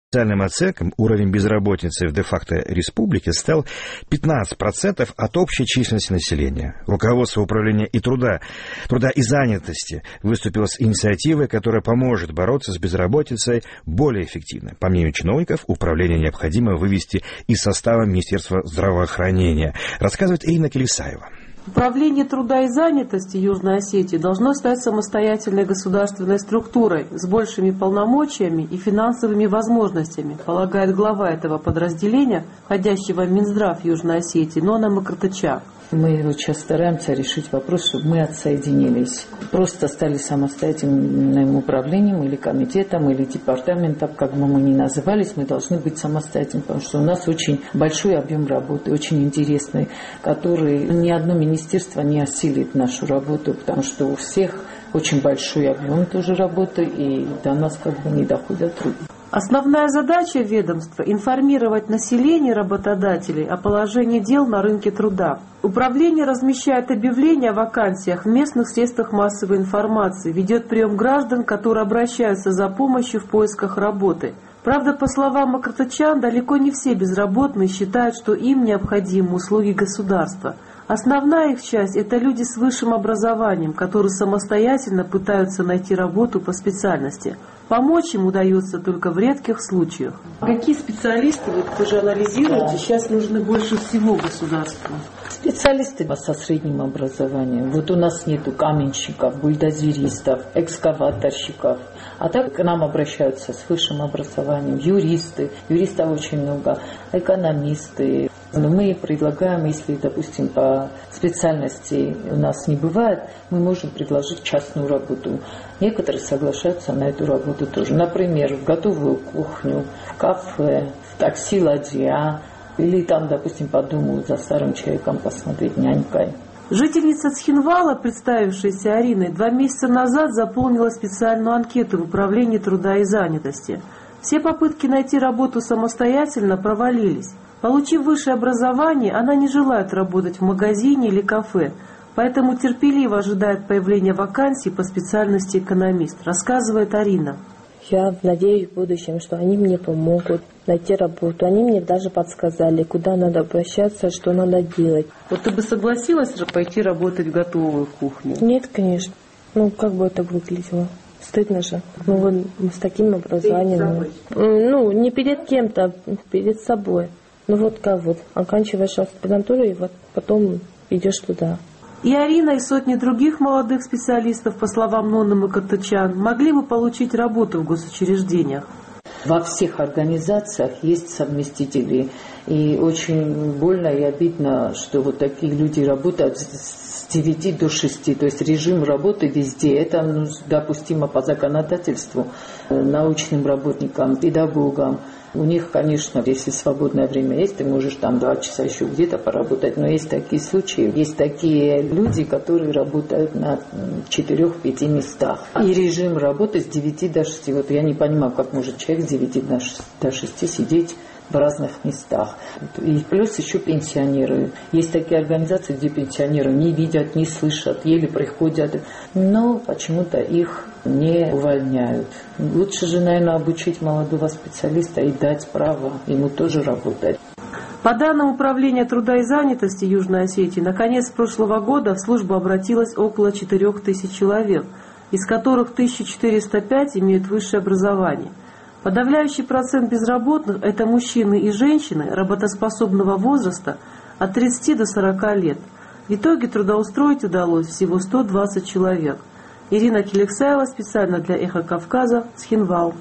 Официальным оценкам уровень безработицы в де-факто республике стал 15% от общей численности населения. Руководство управления труда и занятости выступило с инициативой, которая поможет бороться с безработицей более эффективно. По мнению чиновников, управление необходимо вывести из состава Министерства здравоохранения, рассказывает Ирина Келесаева. Управление труда и занятости Южной Осетии должно стать самостоятельной государственной структурой с большими полномочиями и финансовыми возможностями, полагает глава этого подразделения, входящего в Минздрав Южной Осетии, Нона Макартычан. Мы сейчас стараемся решить вопрос, чтобы мы отсоединились. Просто стали самостоятельным управлением или комитетом, или департаментом, как бы мы ни назывались, мы должны быть самостоятельными, потому что у нас очень большой объем работы, очень интересный, который ни одно министерство не осилит нашу работу, потому что у всех очень большой объем тоже работы, и до нас как бы не доходят руки. Основная задача ведомства – информировать население и работодателей о положении дел на рынке труда. Управление размещает объявления о вакансиях в местных средствах массовой информации, ведет прием граждан, которые обращаются за помощью в поисках работы. Правда, по словам Макартычан, далеко не все безработные считают, что им необходимы услуги государства. Основная их часть – это люди с высшим образованием, которые самостоятельно пытаются найти работу по специальности. Помочь им удается только в редких случаях. Какие специалисты, вы же анализируете, сейчас нужны больше всего государству? Специалисты со средним образованием. Вот у нас нету каменщиков, бульдозеристов, экскаваторщиков. А так к нам обращаются с высшим образованием юристы. Юристов очень много, экономисты. Но мы предлагаем, если, допустим, по специальности у нас не бывает, мы можем предложить частную работу. Некоторые соглашаются на эту работу тоже. Например, в готовую кухню, в кафе, в такси ладья. Или там, допустим, по дому за старым человеком посмотреть, нянькой. Жительница Цхинвала, представившаяся Ариной, 2 месяца назад заполнила специальную анкету в управлении труда и занятости. Все попытки найти работу самостоятельно провалились. Получив высшее образование, она не желает работать в магазине или кафе, поэтому терпеливо ожидает появления вакансий по специальности экономист, рассказывает Арина. Я надеюсь в будущем, что они мне помогут найти работу. Они мне даже подсказали, куда надо обращаться, что надо делать. Вот ты бы согласилась же пойти работать в готовую кухню? Нет, конечно. Как бы это выглядело? Стыдно же. Вот с таким образованием. Не перед кем-то, перед собой. Оканчиваешь аспирантуру и потом идешь туда. И Арина, и сотни других молодых специалистов, по словам Ноны Макартычан, могли бы получить работу в госучреждениях. Во всех организациях есть совместители. И очень больно и обидно, что вот такие люди работают с 9 до 6. То есть режим работы везде. Это допустимо по законодательству научным работникам, педагогам. У них, конечно, если свободное время есть, ты можешь там 2 часа еще где-то поработать. Но есть такие случаи, есть такие люди, которые работают на 4-5 местах. И режим работы с 9 до 6. Вот я не понимаю, как может человек с 9 до 6 сидеть в разных местах. И плюс еще пенсионеры. Есть такие организации, где пенсионеры не видят, не слышат, еле приходят. Но почему-то их не увольняют. Лучше же, наверное, обучить молодого специалиста и дать право ему тоже работать. По данным Управления труда и занятости Южной Осетии, на конец прошлого года в службу обратилось около 4000 человек, из которых 1405 имеют высшее образование. Подавляющий процент безработных – это мужчины и женщины работоспособного возраста от 30 до 40 лет. В итоге трудоустроить удалось всего 120 человек. Ирина Келесаева специально для «Эхо Кавказа», Цхинвал.